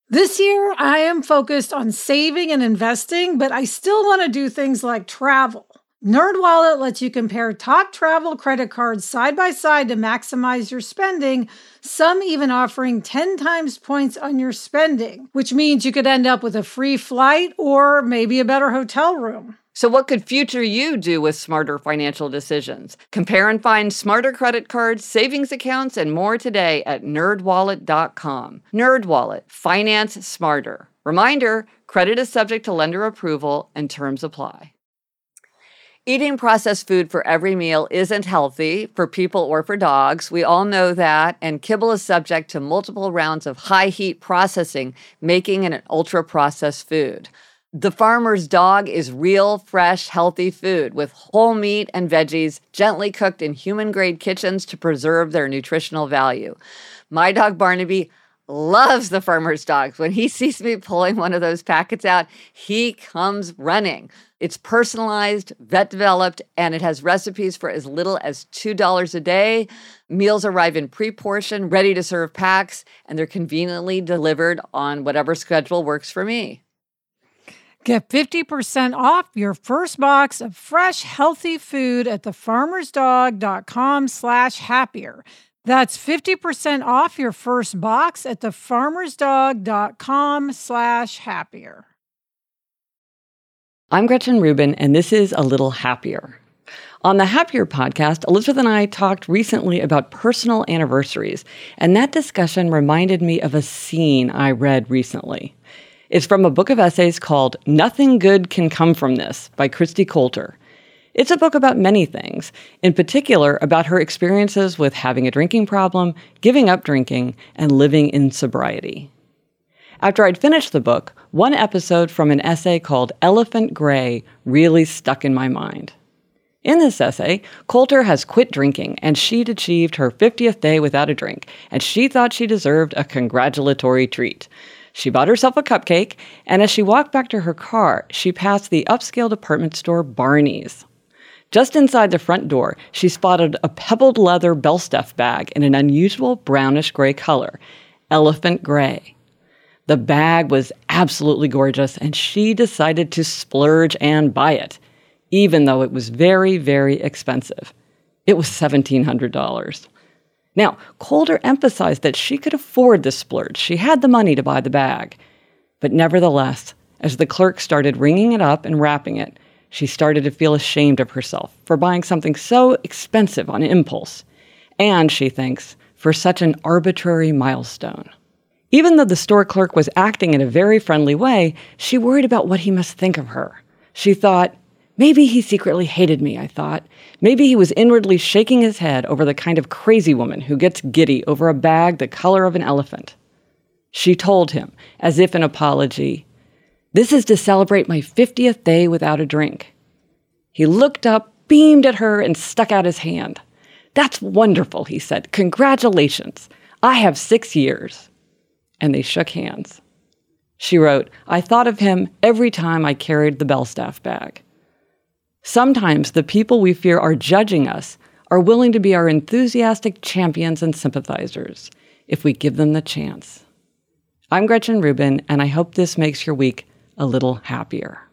This year, I am focused on saving and investing, but I still want to do things like travel. NerdWallet lets you compare top travel credit cards side by side to maximize your spending, some even offering 10 times points on your spending, which means you could end up with a free flight or maybe a better hotel room. So what could future you do with smarter financial decisions? Compare and find smarter credit cards, savings accounts, and more today at nerdwallet.com. NerdWallet, finance smarter. Reminder, credit is subject to lender approval and terms apply. Eating processed food for every meal isn't healthy for people or for dogs. We all know that, and kibble is subject to multiple rounds of high-heat processing, making it an ultra-processed food. The Farmer's Dog is real, fresh, healthy food with whole meat and veggies gently cooked in human-grade kitchens to preserve their nutritional value. My dog Barnaby loves the Farmer's Dogs. When he sees me pulling one of those packets out, he comes running. It's personalized, vet-developed, and it has recipes for as little as $2 a day. Meals arrive in pre-portioned, ready-to-serve packs, and they're conveniently delivered on whatever schedule works for me. Get 50% off your first box of fresh, healthy food at thefarmersdog.com/happier. That's 50% off your first box at thefarmersdog.com/happier. I'm Gretchen Rubin, and this is A Little Happier. On the Happier podcast, Elizabeth and I talked recently about personal anniversaries, and that discussion reminded me of a scene I read recently. It's from a book of essays called Nothing Good Can Come From This by Christy Coulter. It's a book about many things, in particular about her experiences with having a drinking problem, giving up drinking, and living in sobriety. After I'd finished the book, one episode from an essay called Elephant Gray really stuck in my mind. In this essay, Coulter has quit drinking, and she'd achieved her 50th day without a drink, and she thought she deserved a congratulatory treat. She bought herself a cupcake, and as she walked back to her car, she passed the upscale department store Barney's. Just inside the front door, she spotted a pebbled leather Belstaff bag in an unusual brownish-gray color, elephant gray. The bag was absolutely gorgeous, and she decided to splurge and buy it, even though it was very, very expensive. It was $1,700. Now, Coulter emphasized that she could afford the splurge. She had the money to buy the bag. But nevertheless, as the clerk started ringing it up and wrapping it, she started to feel ashamed of herself for buying something so expensive on impulse. And, she thinks, for such an arbitrary milestone. Even though the store clerk was acting in a very friendly way, she worried about what he must think of her. She thought, maybe he secretly hated me, I thought. Maybe he was inwardly shaking his head over the kind of crazy woman who gets giddy over a bag the color of an elephant. She told him, as if in apology, "This is to celebrate my 50th day without a drink." He looked up, beamed at her, and stuck out his hand. "That's wonderful," he said. "Congratulations. I have 6 years." And they shook hands. She wrote, "I thought of him every time I carried the Belstaff bag." Sometimes the people we fear are judging us are willing to be our enthusiastic champions and sympathizers if we give them the chance. I'm Gretchen Rubin, and I hope this makes your week a little happier.